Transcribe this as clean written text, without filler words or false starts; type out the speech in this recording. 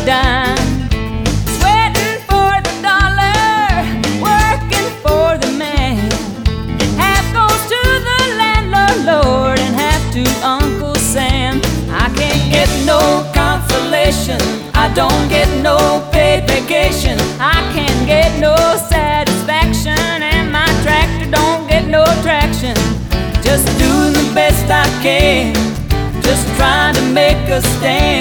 dime. Sweating for the dollar, working for the man. Half goes to the landlord, Lord, and half to Uncle Sam. I can't get no consolation, I don't get no paid vacation, I can't get no satisfaction, and my tractor don't get no traction. Just doing the best I can, just trying to make a stand.